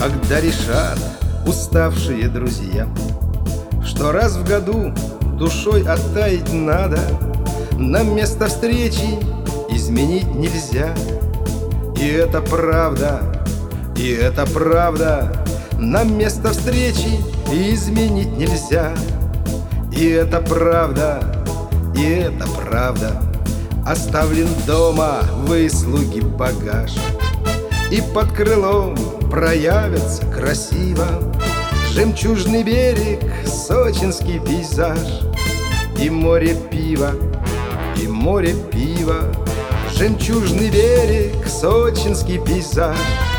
Когда решат уставшие друзья, что раз в году душой оттаять надо, нам место встречи изменить нельзя. И это правда, и это правда, нам место встречи изменить нельзя. И это правда, и это правда, оставлен дома выслуги багаж, и под крылом проявится красиво жемчужный берег, сочинский пейзаж. И море пива, и море пива, жемчужный берег, сочинский пейзаж.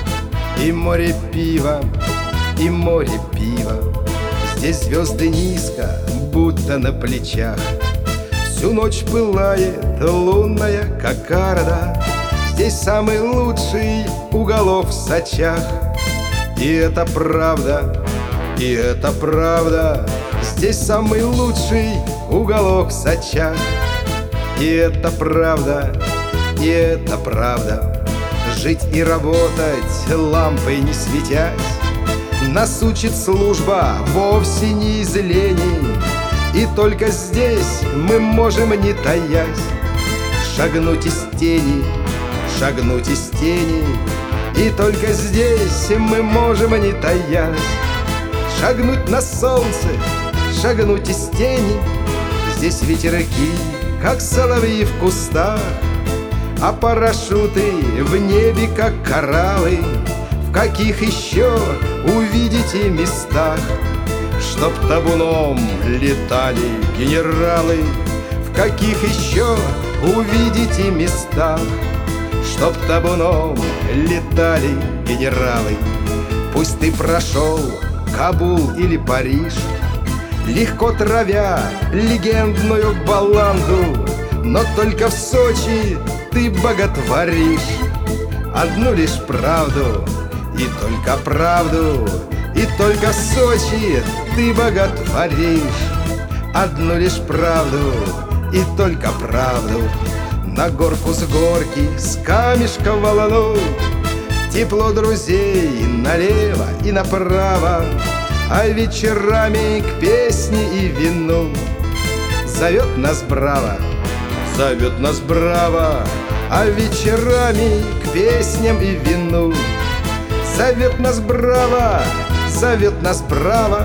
И море пива, и море пива, здесь звезды низко, будто на плечах. Всю ночь пылает лунная кокарда, здесь самый лучший уголок в Сочах. И это правда, и это правда, здесь самый лучший уголок в Сочах. И это правда, и это правда, жить и работать лампой не светясь нас учит служба вовсе не из лени. И только здесь мы можем, не таясь, шагнуть из тени, шагнуть из тени. И только здесь мы можем, не таясь, шагнуть на солнце, шагнуть из тени. Здесь ветерки, как соловьи в кустах, а парашюты в небе, как кораллы. В каких еще увидите местах, чтоб табуном летали генералы? В каких еще увидите местах, чтоб табуном летали генералы? Пусть ты прошел Кабул или Париж, легко травя легендную баланду, но только в Сочи ты боготворишь одну лишь правду, и только правду. И только в Сочи ты боготворишь одну лишь правду, и только правду. На горку с горки, с камешка валанул, тепло друзей налево и направо, а вечерами к песне и вину зовет нас браво, зовет нас браво. А вечерами к песням и вину зовет нас браво, зовет нас браво.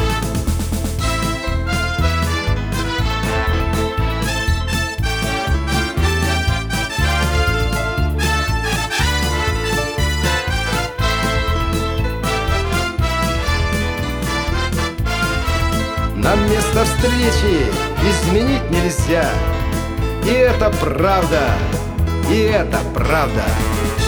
Нам место встречи изменить нельзя. И это правда, и это правда.